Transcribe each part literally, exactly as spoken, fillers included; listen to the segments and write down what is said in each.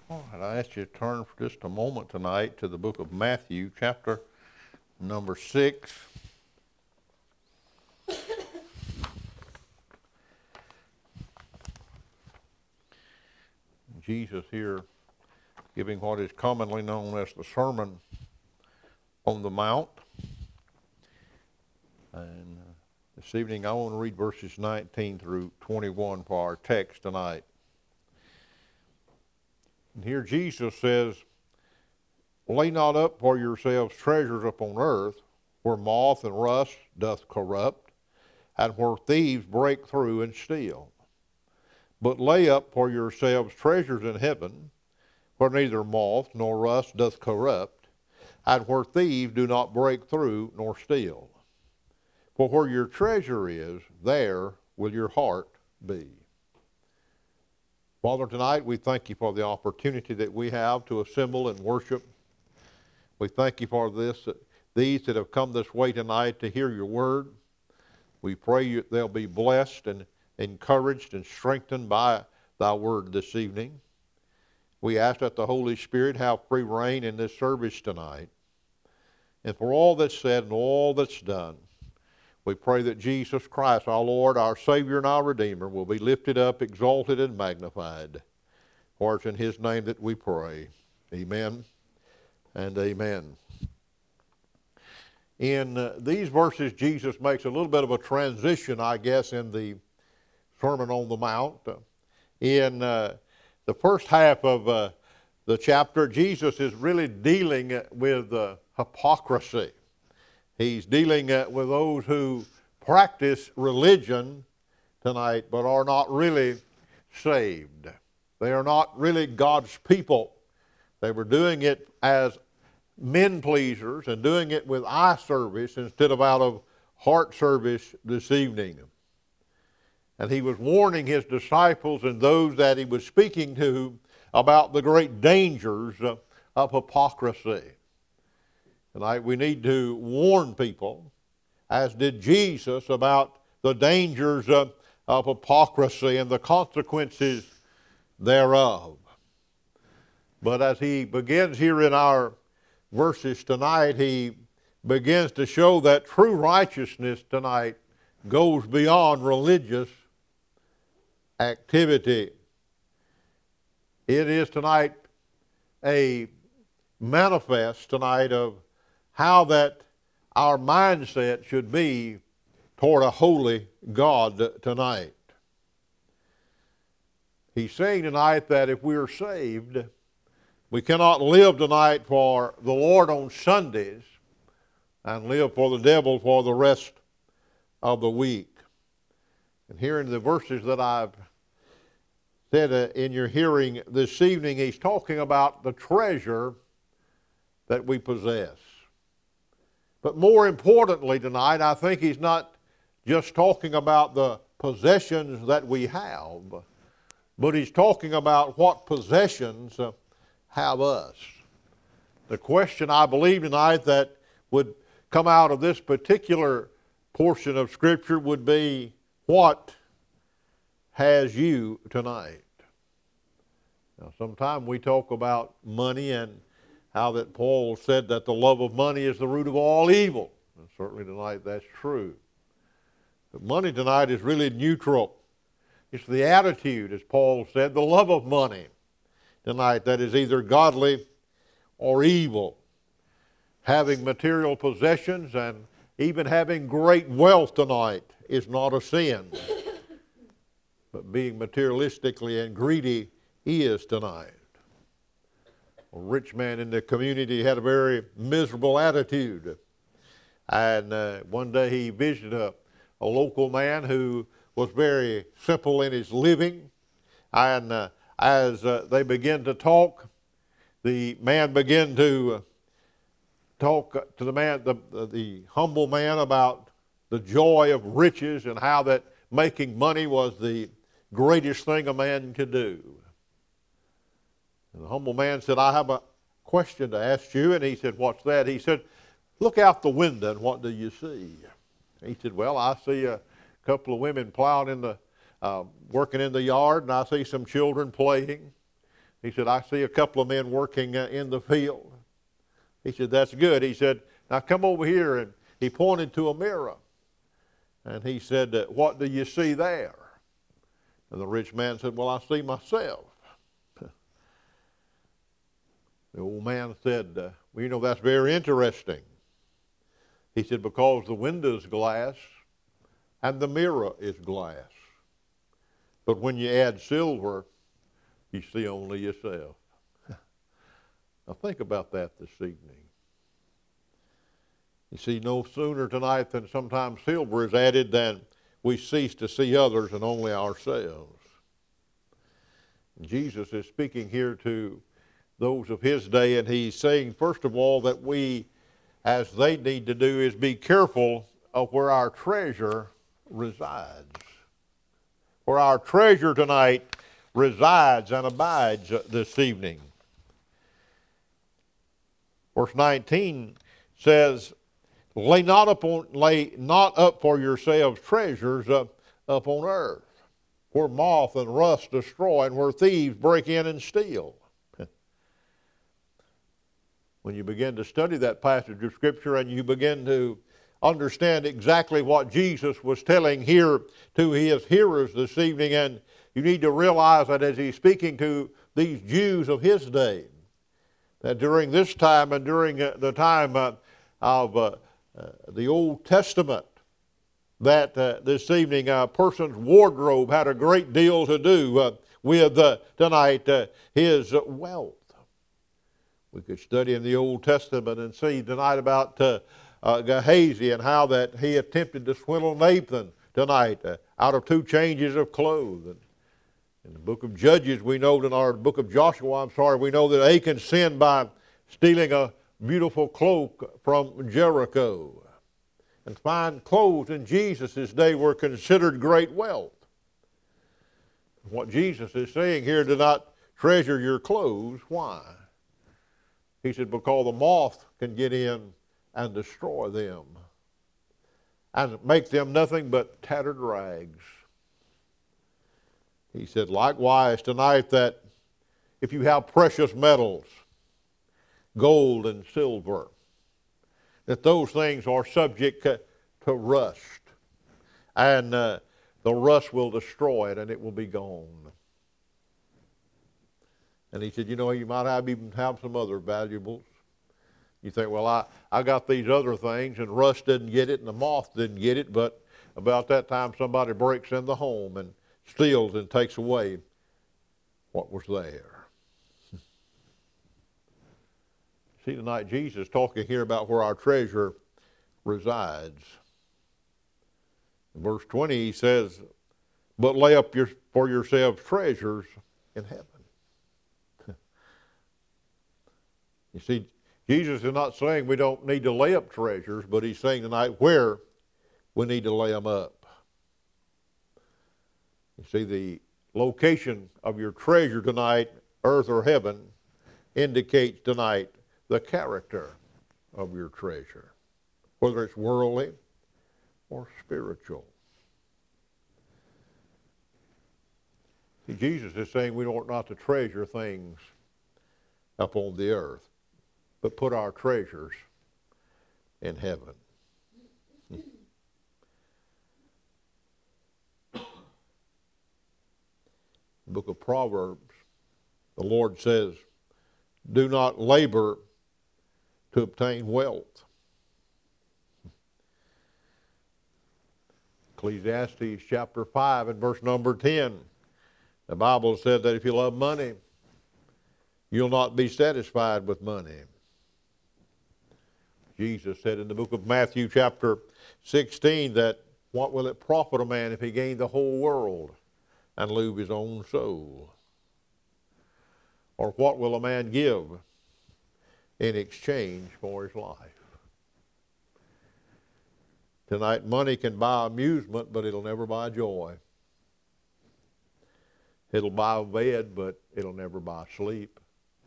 All right, I ask you to turn for just a moment tonight to the book of Matthew, chapter number six. Jesus here giving what is commonly known as the Sermon on the Mount. And uh, this evening I want to read verses nineteen through twenty-one for our text tonight. And here Jesus says, "Lay not up for yourselves treasures upon earth, where moth and rust doth corrupt, and where thieves break through and steal. But lay up for yourselves treasures in heaven, where neither moth nor rust doth corrupt, and where thieves do not break through nor steal. For where your treasure is, there will your heart be." Father, tonight we thank you for the opportunity that we have to assemble and worship. We thank you for this, these that have come this way tonight to hear your word. We pray you, they'll be blessed and encouraged and strengthened by thy word this evening. We ask that the Holy Spirit have free reign in this service tonight. And for all that's said and all that's done, we pray that Jesus Christ, our Lord, our Savior, and our Redeemer, will be lifted up, exalted, and magnified. For it's in his name that we pray. Amen and amen. In uh, these verses, Jesus makes a little bit of a transition, I guess, in the Sermon on the Mount. In uh, the first half of uh, the chapter, Jesus is really dealing with uh, hypocrisy. He's dealing uh, with those who practice religion tonight but are not really saved. They are not really God's people. They were doing it as men pleasers and doing it with eye service instead of out of heart service this evening. And he was warning his disciples and those that he was speaking to about the great dangers of, of hypocrisy. Tonight we need to warn people, as did Jesus, about the dangers of, of hypocrisy and the consequences thereof. But as he begins here in our verses tonight, he begins to show that true righteousness tonight goes beyond religious activity. It is tonight a manifest tonight of how that our mindset should be toward a holy God tonight. He's saying tonight that if we are saved, we cannot live tonight for the Lord on Sundays and live for the devil for the rest of the week. And here in the verses that I've said uh, in your hearing this evening, he's talking about the treasure that we possess. But more importantly tonight, I think he's not just talking about the possessions that we have, but he's talking about what possessions uh, have us. The question I believe tonight that would come out of this particular portion of Scripture would be, what has you tonight? Now, sometimes we talk about money and how that Paul said that the love of money is the root of all evil. And certainly tonight that's true. But money tonight is really neutral. It's the attitude, as Paul said, the love of money tonight that is either godly or evil. Having material possessions and even having great wealth tonight is not a sin. But being materialistically and greedy is tonight. A rich man in the community had a very miserable attitude. And uh, one day he visited a, a local man who was very simple in his living. And uh, as uh, they began to talk, the man began to uh, talk to the man, the, the, the humble man, about the joy of riches and how that making money was the greatest thing a man could do. And the humble man said, "I have a question to ask you." And he said, "What's that?" He said, "Look out the window and what do you see?" He said, "Well, I see a couple of women plowing in the, uh, working in the yard, and I see some children playing. He said, I see a couple of men working uh, in the field. He said, that's good. He said, now come over here. And he pointed to a mirror. And he said, uh, what do you see there? And the rich man said, well, I see myself. The old man said, uh, well, you know, that's very interesting. He said, because the window's glass and the mirror is glass. But when you add silver, you see only yourself. Now think about that this evening. You see, no sooner tonight than sometimes silver is added than we cease to see others and only ourselves. Jesus is speaking here to those of his day, and he's saying, first of all, that we, as they need to do, is be careful of where our treasure resides. Where our treasure tonight resides and abides this evening. Verse nineteen says, lay not upon, lay not up for yourselves treasures up, up on earth, where moth and rust destroy, and where thieves break in and steal. When you begin to study that passage of Scripture and you begin to understand exactly what Jesus was telling here to his hearers this evening, and you need to realize that as he's speaking to these Jews of his day, that during this time and during uh, the time uh, of uh, uh, the Old Testament, that uh, this evening a person's wardrobe had a great deal to do uh, with uh, tonight uh, his wealth. We could study in the Old Testament and see tonight about uh, uh, Gehazi and how that he attempted to swindle Nathan tonight uh, out of two changes of clothes. And in the book of Judges, we know, in our book of Joshua, I'm sorry, we know that Achan sinned by stealing a beautiful cloak from Jericho. And fine clothes in Jesus' day were considered great wealth. What Jesus is saying here, do not treasure your clothes. Why? He said, because the moth can get in and destroy them and make them nothing but tattered rags. He said, likewise tonight, that if you have precious metals, gold and silver, that those things are subject to rust, and uh, the rust will destroy it and it will be gone. And he said, you know, you might have even have some other valuables. You think, well, I, I got these other things, and rust didn't get it, and the moth didn't get it, but about that time somebody breaks in the home and steals and takes away what was there. See, tonight Jesus is talking here about where our treasure resides. In verse twenty, he says, but lay up your, for yourselves treasures in heaven. You see, Jesus is not saying we don't need to lay up treasures, but he's saying tonight where we need to lay them up. You see, the location of your treasure tonight, earth or heaven, indicates tonight the character of your treasure, whether it's worldly or spiritual. See, Jesus is saying we ought not to treasure things up on the earth, but put our treasures in heaven. The book of Proverbs, the Lord says, do not labor to obtain wealth. Ecclesiastes chapter five and verse number ten, the Bible said that if you love money, you'll not be satisfied with money. Jesus said in the book of Matthew chapter sixteen that what will it profit a man if he gain the whole world and lose his own soul? Or what will a man give in exchange for his life? Tonight, money can buy amusement, but it'll never buy joy. It'll buy a bed, but it'll never buy sleep.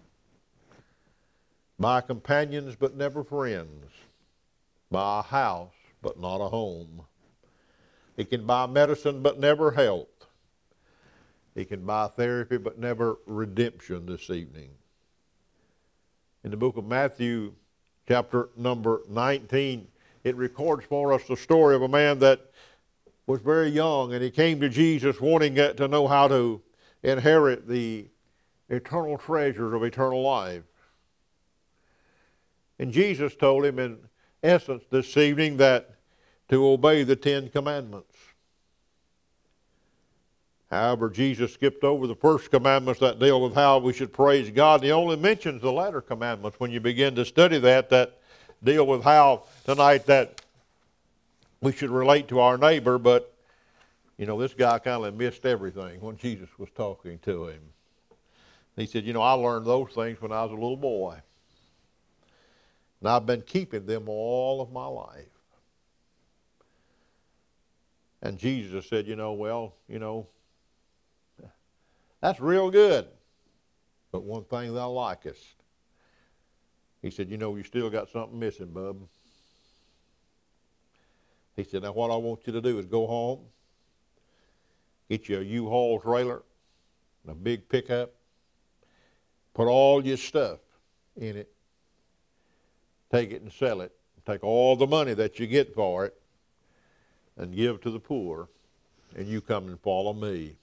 Buy companions, but never friends. Buy a house, but not a home. It can buy medicine, but never health. He can buy therapy, but never redemption this evening. In the book of Matthew, chapter number nineteen, it records for us the story of a man that was very young, and he came to Jesus wanting to know how to inherit the eternal treasures of eternal life. And Jesus told him, in essence, this evening, that to obey the Ten Commandments. However, Jesus skipped over the first commandments that deal with how we should praise God. And he only mentions the latter commandments when you begin to study that, that deal with how tonight that we should relate to our neighbor. But, you know, this guy kind of missed everything when Jesus was talking to him. He said, you know, I learned those things when I was a little boy. And I've been keeping them all of my life. And Jesus said, you know, well, you know, that's real good. But one thing thou likest. He said, you know, you still got something missing, bub. He said, now what I want you to do is go home, get you a U-Haul trailer, and a big pickup, put all your stuff in it, take it and sell it, take all the money that you get for it, and give to the poor, and you come and follow me.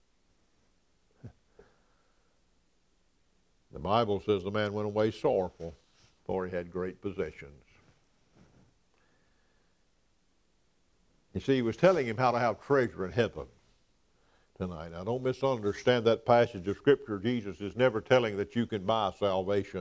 The Bible says the man went away sorrowful, for he had great possessions. You see, he was telling him how to have treasure in heaven tonight. Now, don't misunderstand that passage of Scripture. Jesus is never telling that you can buy salvation.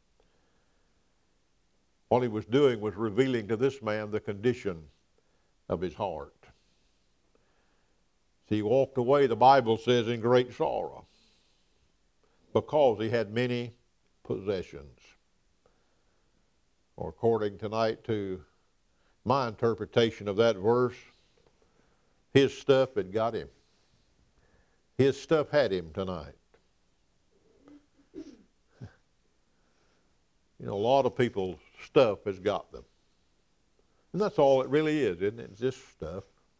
What he was doing was revealing to this man the condition of his heart. See, he walked away, the Bible says, in great sorrow, because he had many possessions. Or according tonight to my interpretation of that verse, his stuff had got him. His stuff had him tonight. You know, a lot of people's stuff has got them. And that's all it really is, isn't it? It's just stuff.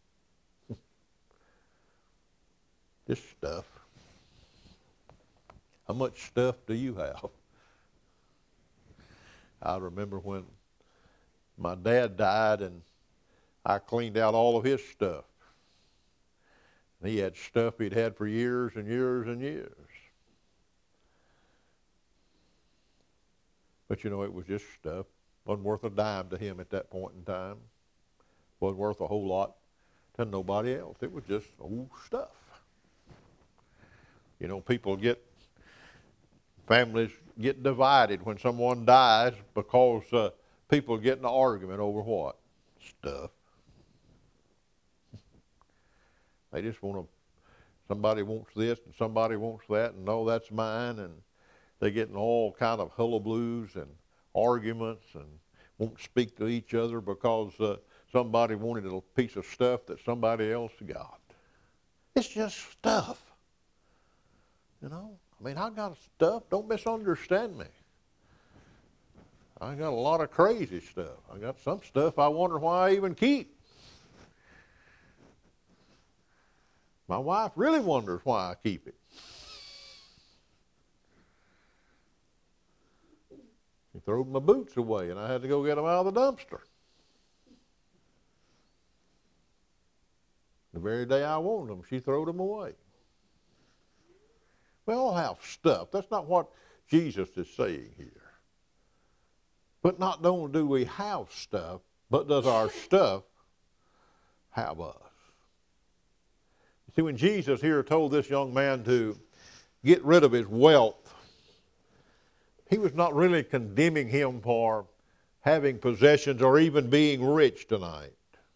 Just stuff. How much stuff do you have? I remember when my dad died and I cleaned out all of his stuff. And he had stuff he'd had for years and years and years. But you know, it was just stuff. Wasn't worth a dime to him at that point in time. Wasn't worth a whole lot to nobody else. It was just old stuff. You know, people get, families get divided when someone dies because uh, people get in an argument over what? Stuff. They just want to, somebody wants this and somebody wants that, and no, that's mine, and they get in all kind of hullablues and arguments and won't speak to each other because uh, somebody wanted a piece of stuff that somebody else got. It's just stuff. You know, I mean, I got stuff. Don't misunderstand me. I got a lot of crazy stuff. I got some stuff I wonder why I even keep. My wife really wonders why I keep it. She threw my boots away, and I had to go get them out of the dumpster. The very day I wanted them, she threw them away. We all have stuff. That's not what Jesus is saying here. But not only do we have stuff, but does our stuff have us? You see, when Jesus here told this young man to get rid of his wealth, he was not really condemning him for having possessions or even being rich tonight.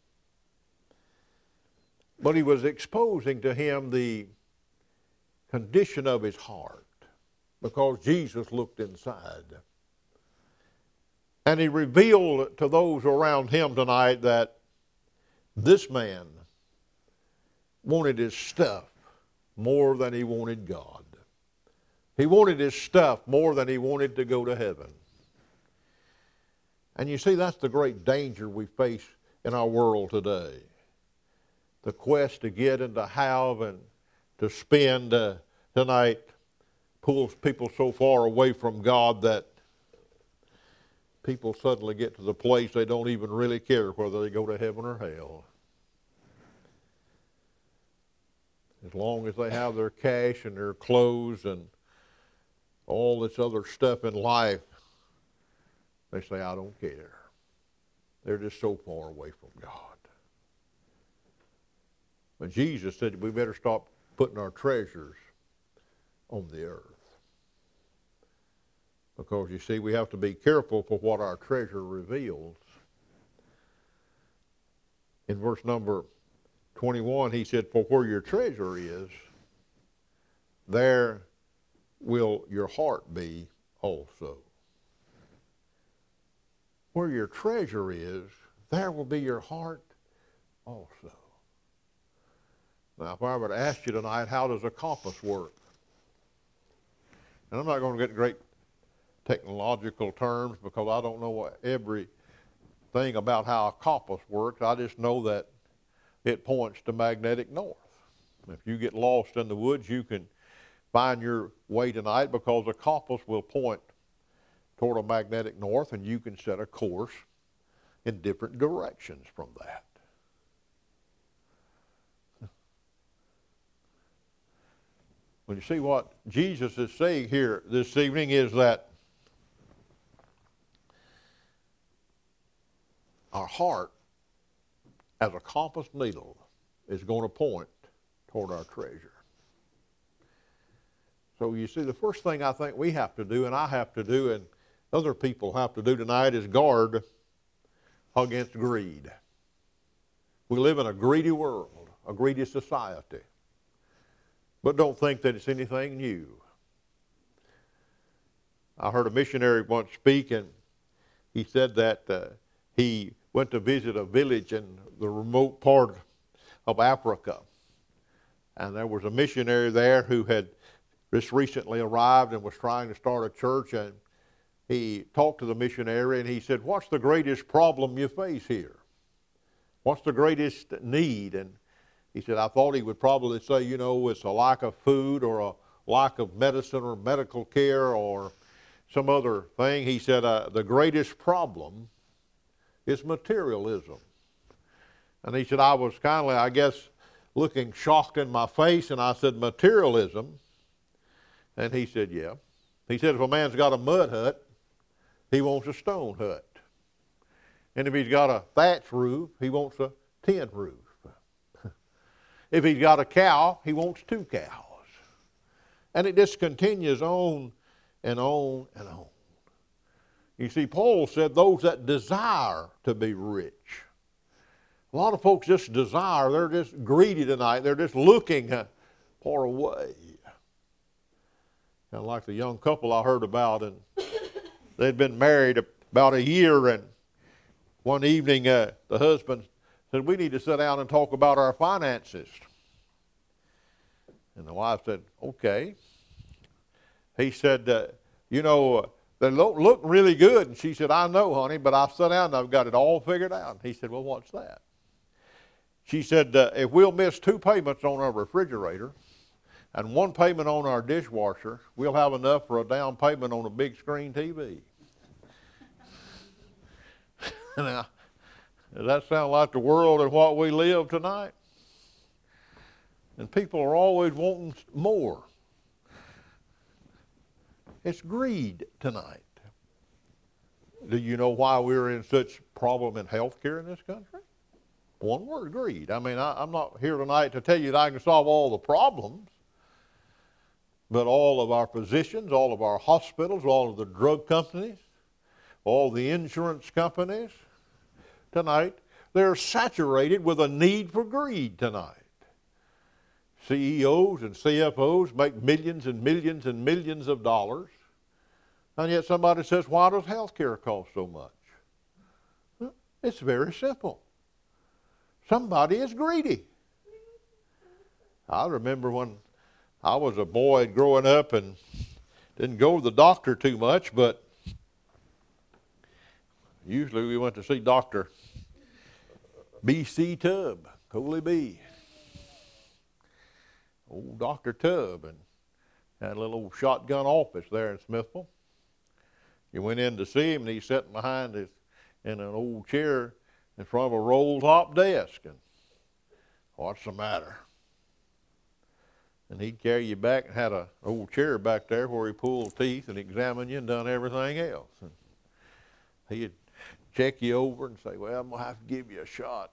But he was exposing to him the condition of his heart, because Jesus looked inside. And he revealed to those around him tonight that this man wanted his stuff more than he wanted God. He wanted his stuff more than he wanted to go to heaven. And you see, that's the great danger we face in our world today. The quest to get and to have and to spend uh, tonight pulls people so far away from God that people suddenly get to the place they don't even really care whether they go to heaven or hell. As long as they have their cash and their clothes and all this other stuff in life, they say, I don't care. They're just so far away from God. But Jesus said we better stop putting our treasures on the earth. Because you see, we have to be careful for what our treasure reveals. In verse number twenty-one, he said, for where your treasure is, there will your heart be also. Where your treasure is, there will be your heart also. Now, if I were to ask you tonight, how does a compass work? And I'm not going to get great technological terms because I don't know what everything about how a compass works. I just know that it points to magnetic north. If you get lost in the woods, you can find your way tonight because a compass will point toward a magnetic north, and you can set a course in different directions from that. When you see what Jesus is saying here this evening is that our heart, as a compass needle, is going to point toward our treasure. So you see, the first thing I think we have to do, and I have to do, and other people have to do tonight, is guard against greed. We live in a greedy world, a greedy society. But don't think that it's anything new. I heard a missionary once speak, and he said that uh, he went to visit a village in the remote part of Africa. And there was a missionary there who had just recently arrived and was trying to start a church. And he talked to the missionary, and he said, what's the greatest problem you face here? What's the greatest need? And he said, I thought he would probably say, you know, it's a lack of food or a lack of medicine or medical care or some other thing. He said, uh, the greatest problem is materialism. And he said, I was kind of, I guess, looking shocked in my face, and I said, materialism? And he said, yeah. He said, if a man's got a mud hut, he wants a stone hut. And if he's got a thatch roof, he wants a tin roof. If he's got a cow, he wants two cows. And it just continues on and on and on. You see, Paul said those that desire to be rich. A lot of folks just desire, they're just greedy tonight. They're just looking for a way. Kind of like the young couple I heard about, and they'd been married about a year, and one evening uh, the husband said, we need to sit down and talk about our finances. And the wife said, okay. He said, uh, you know, they look, look really good. And she said, I know, honey, but I've sat down and I've got it all figured out. And he said, well, what's that? She said, uh, if we'll miss two payments on our refrigerator and one payment on our dishwasher, we'll have enough for a down payment on a big screen T V. Now, does that sound like the world in what we live tonight? And people are always wanting more. It's greed tonight. Do you know why we're in such problem in health care in this country? One word, greed. I mean, I, I'm not here tonight to tell you that I can solve all the problems, but all of our physicians, all of our hospitals, all of the drug companies, all the insurance companies tonight, they're saturated with a need for greed tonight. C E Os and C F Os make millions and millions and millions of dollars, and yet somebody says, why does health care cost so much? Well, it's very simple. Somebody is greedy. I remember when I was a boy growing up and didn't go to the doctor too much, but usually we went to see Doctor B C Tubb, Coley B. old Doctor Tubb, and had a little old shotgun office there in Smithville. You went in to see him, and he's sitting behind his, in an old chair in front of a roll-top desk. And what's the matter? And he'd carry you back and had an old chair back there where he pulled teeth and examined you and done everything else. And he'd check you over and say, well, I'm going to have to give you a shot.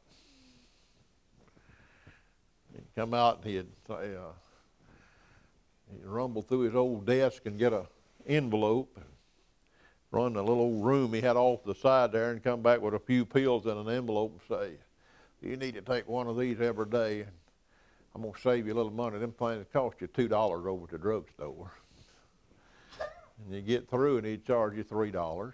He'd come out and he'd say, uh, he'd rumble through his old desk and get an envelope and run the little old room he had off the side there and come back with a few pills in an envelope and say, you need to take one of these every day. And I'm going to save you a little money. Them things cost you two dollars over at the drugstore. And you get through and he'd charge you three dollars.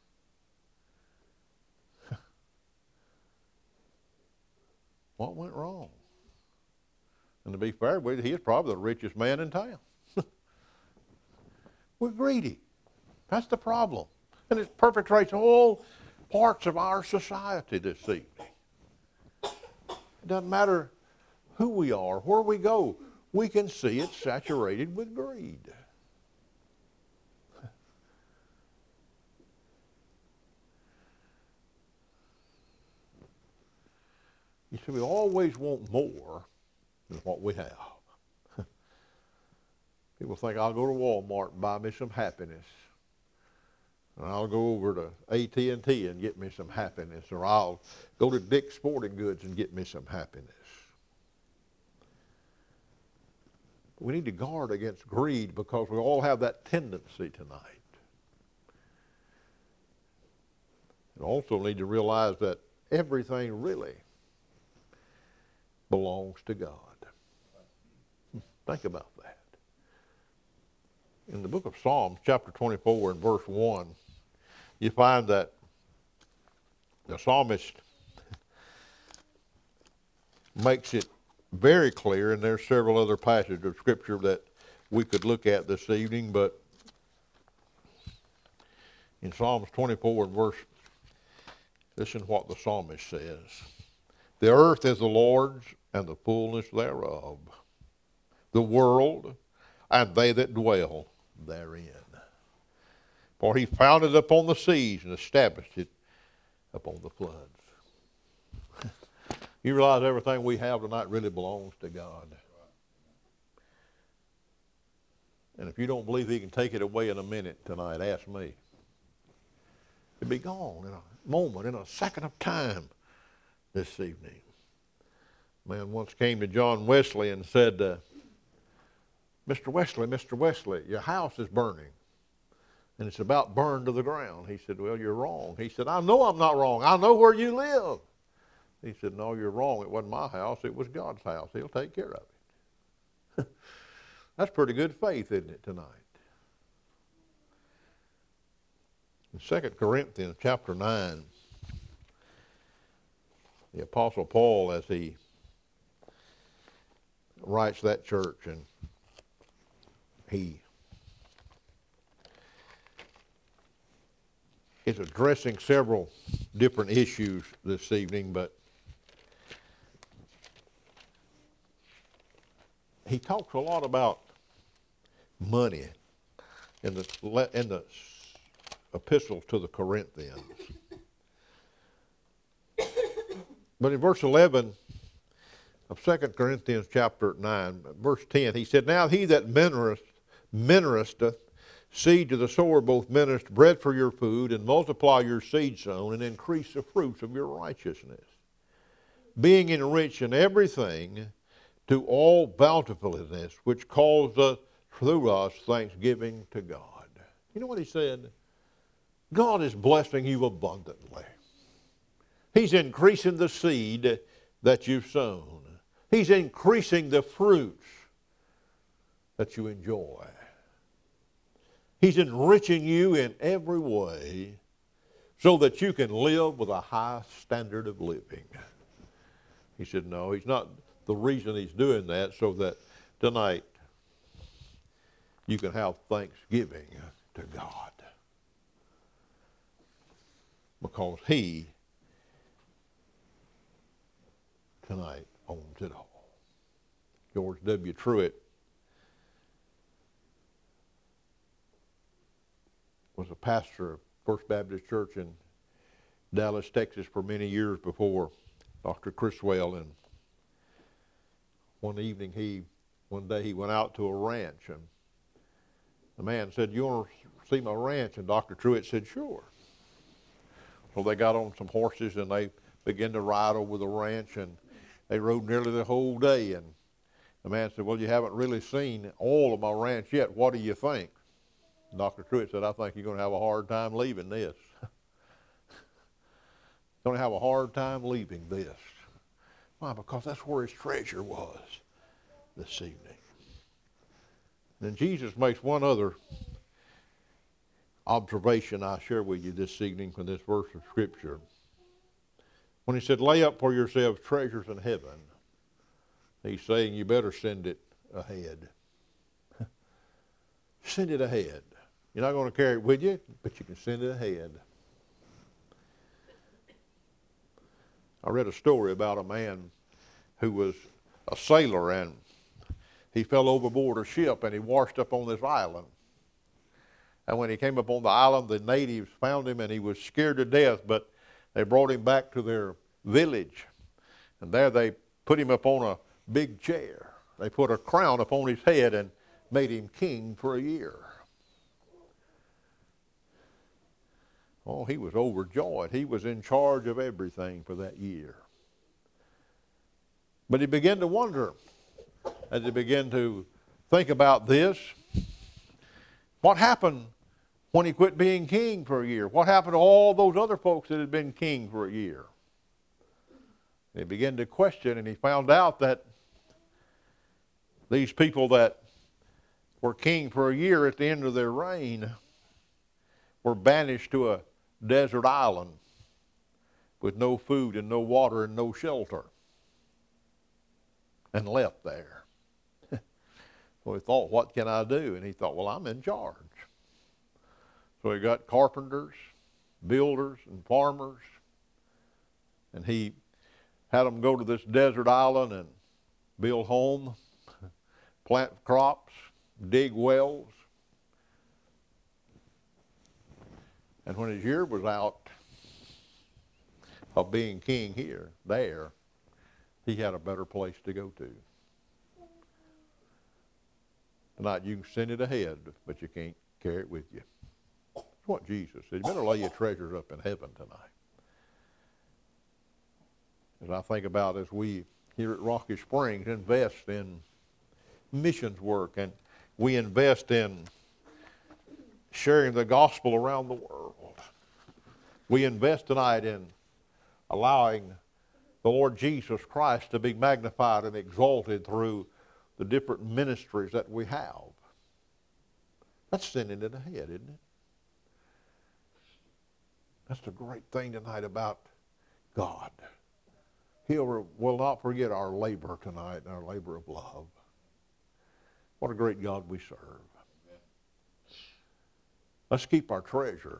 What went wrong? And to be fair with you, he is probably the richest man in town. We're greedy. That's the problem. And it perpetrates all parts of our society this evening. It doesn't matter who we are, where we go, we can see it saturated with greed. You see, we always want more than what we have. People think, I'll go to Walmart and buy me some happiness. And I'll go over to A T and T and get me some happiness. Or I'll go to Dick's Sporting Goods and get me some happiness. We need to guard against greed because we all have that tendency tonight. We also need to realize that everything really belongs to God. Think about that. In the book of Psalms, chapter twenty-four and verse one, you find that the psalmist makes it very clear, and there's several other passages of Scripture that we could look at this evening, but in Psalms twenty-four and verse, listen to what the psalmist says. The earth is the Lord's and the fullness thereof, the world and they that dwell therein. For he founded it upon the seas and established it upon the floods. You realize everything we have tonight really belongs to God. And if you don't believe he can take it away in a minute tonight, ask me. It'll be gone in a moment, in a second of time this evening. A man once came to John Wesley and said, uh, Mister Wesley, Mister Wesley, your house is burning. And it's about burned to the ground. He said, well, you're wrong. He said, I know I'm not wrong. I know where you live. He said, no, you're wrong. It wasn't my house. It was God's house. He'll take care of it. That's pretty good faith, isn't it, tonight? In Second Corinthians chapter nine, the Apostle Paul, as he writes that church, and he is addressing several different issues this evening, but he talks a lot about money in the, in the epistle to the Corinthians. But in verse eleven of Second Corinthians chapter nine, verse ten, he said, now he that ministereth, ministereth seed to the sower, both ministereth bread for your food, and multiply your seed sown, and increase the fruits of your righteousness, being enriched in everything to all bountifulness, which causeth through us thanksgiving to God. You know what he said? God is blessing you abundantly. He's increasing the seed that you've sown. He's increasing the fruits that you enjoy. He's enriching you in every way so that you can live with a high standard of living. He said, no, he's not. The reason he's doing that so that tonight you can have thanksgiving to God. Because he tonight owns it all. George W. Truett was a pastor of First Baptist Church in Dallas, Texas for many years before Doctor Criswell. And one evening he, one day he went out to a ranch, and the man said, "You want to see my ranch?" And Doctor Truett said, "Sure." So they got on some horses and they began to ride over the ranch, and they rode nearly the whole day. And the man said, "Well, you haven't really seen all of my ranch yet. What do you think?" And Doctor Truett said, "I think you're going to have a hard time leaving this." Going to have a hard time leaving this. Why? Because that's where his treasure was this evening. Then Jesus makes one other observation I share with you this evening from this verse of Scripture. When he said, "Lay up for yourselves treasures in heaven," he's saying you better send it ahead. Send it ahead. You're not going to carry it with you, but you can send it ahead. I read a story about a man who was a sailor, and he fell overboard a ship and he washed up on this island. And when he came up on the island, the natives found him and he was scared to death, but they brought him back to their village. And there they put him up on a big chair. They put a crown upon his head and made him king for a year. Oh, he was overjoyed. He was in charge of everything for that year. But he began to wonder, as he began to think about this, what happened when he quit being king for a year? What happened to all those other folks that had been king for a year? And he began to question, and he found out that these people that were king for a year at the end of their reign were banished to a desert island with no food and no water and no shelter, and left there. So he thought, what can I do? And he thought, well, I'm in charge. So he got carpenters, builders, and farmers, and he had them go to this desert island and build homes, plant crops, dig wells. And when his year was out of being king here, there, he had a better place to go to. Tonight you can send it ahead, but you can't carry it with you. That's what Jesus said. You better lay your treasures up in heaven tonight. As I think about as we here at Rocky Springs invest in missions work, and we invest in sharing the gospel around the world. We invest tonight in allowing the Lord Jesus Christ to be magnified and exalted through the different ministries that we have. That's sending it ahead, isn't it? That's the great thing tonight about God. He will not forget our labor tonight and our labor of love. What a great God we serve. Let's keep our treasure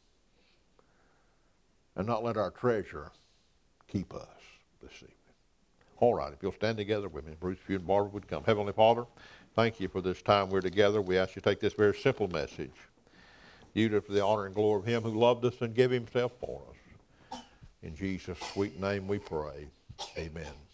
and not let our treasure keep us this evening. All right, if you'll stand together with me, Bruce, if you and Barbara would come. Heavenly Father, thank you for this time we're together. We ask you to take this very simple message, use it for the honor and glory of him who loved us and gave himself for us. In Jesus' sweet name we pray. Amen.